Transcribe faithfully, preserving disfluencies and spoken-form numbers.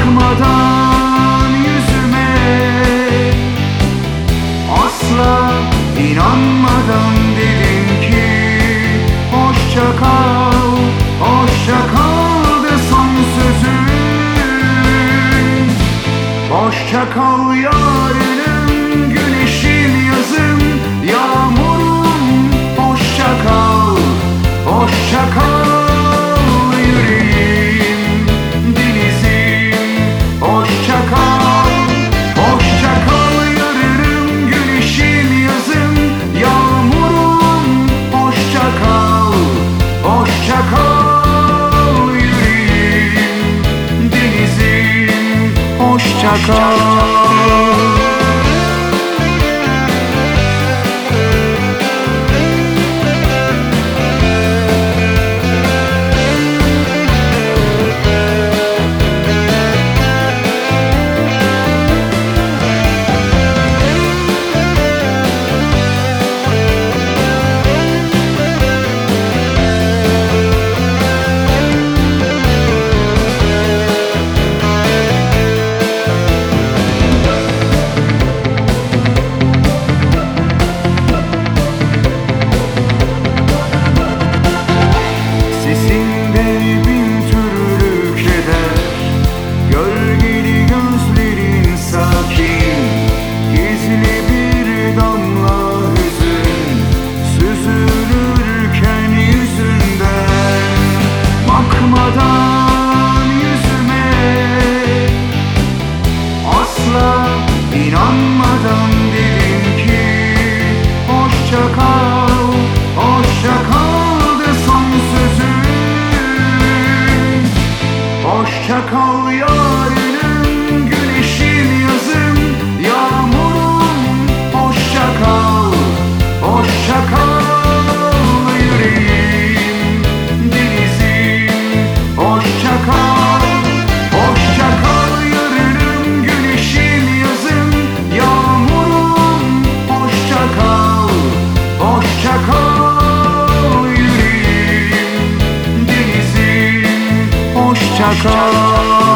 Bakmadan yüzüme, asla inanmadan dedin ki hoşça kal, hoşça kal de son sözün. Hoşça kal yarınım, güneşim yazım, yağmurum. Hoşça kal, hoşça kal yüreğim, denizim. Hoşça kal, hoşça kal yarınım, güneşim yazım, yağmurum. Hoşça kal, hoşça kal yüreğim, denizim. Hoşça kal. İnanmadan dedin ki hoşça kal, hoşça kal de son sözün. Hoşça kal yarınım, güneşim yazım, yağmurum. Hoşça kal, hoşça kal yüreğim, denizim. Hoşça kal, hoşça kal yarınım, güneşim yazım, yağmurum. Hoşça kal, hoşça kal yüreğim, denizim. Hoşça kal.